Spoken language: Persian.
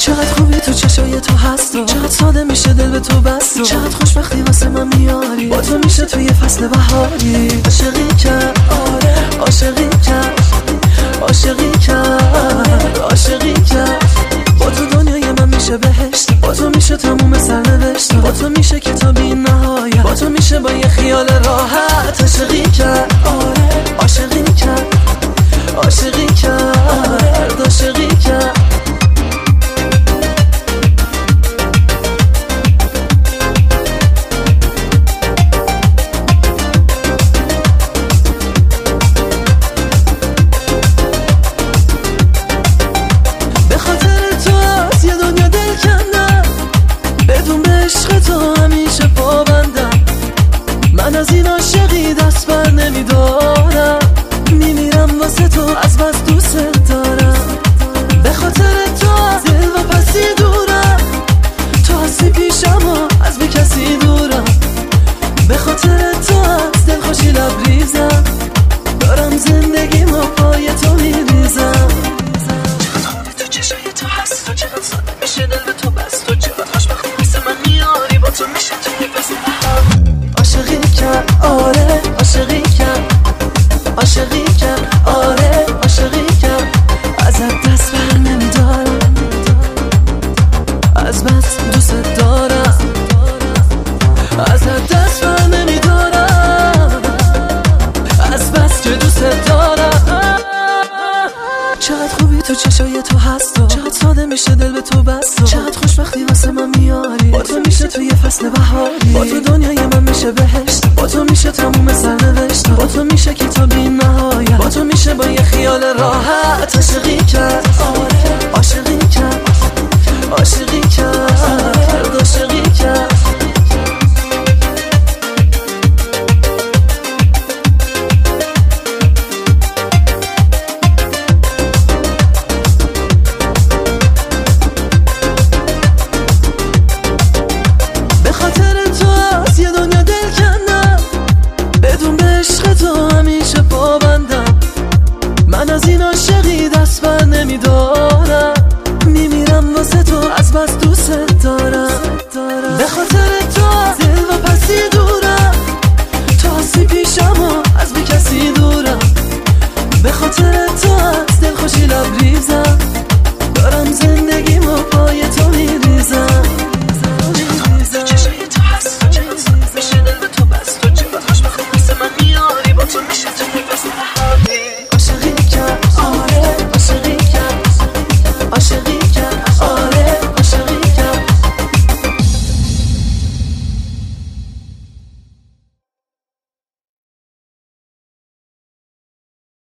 چقدر خوبی تو چشای تو هست و چقدر ساده میشه دل به تو بست و چقدر خوشبختی واسه من میاری با تو میشه توی فصل بهاری عاشقی کرد عاشقی کرد عاشقی کرد عاشقی کرد با تو دنیای من میشه بهشت با تو میشه تموم سرنوشت با تو میشه کتاب بی نهایت با تو میشه با یه خیال راحت عاشقی کرد عاشقی کرد عاشقی کرد عاشقی کرد من از این عاشقی دست بر نمیدارم میمیرم واسه تو از بس دوست دارم به خاطر تو از دل و پسی دورم تو هستی پیشم و از به کسی دورم به خاطر تو از دل خوشی لبریزم دارم زندگی ما پای تو میریزم چقدر خوبی تو چشای تو هست و چقدر ساده میشه دل به تو بست و چقدر خوشبختی واسه من میاری با تو میشه توی فصل عاشقی کرد آره عاشقی کرد عاشقی کرد آره عاشقی کرد ازت دست بر نمیدارم از بس دوست دارم ازت دست بر نمیدارم از بس که دوست دارم چقدر خوبی تو چشای تو هست و چقدر ساده میشه دل به تو بست و چقدر خوشبختی واسه من میاری با تو میشه توی فصل بهاری با تو دنیای من میشه بهشت با تو میشه تموم سرنوشت با تو میشه کتاب بی نهایت با تو میشه با یه خیال راحت عاشقی کرد عاشقی کرد عاشقی کرد عاشقی کرد من از این عاشقی دست بر نمیدارم میمیرم واسه تو از بس دوست دارم به خاطر تو از دل و پسی دورم تو هستی پیشم و از به کسی دورم به خاطر تو از دل خوشی لبریزم دارم زندگی ما پای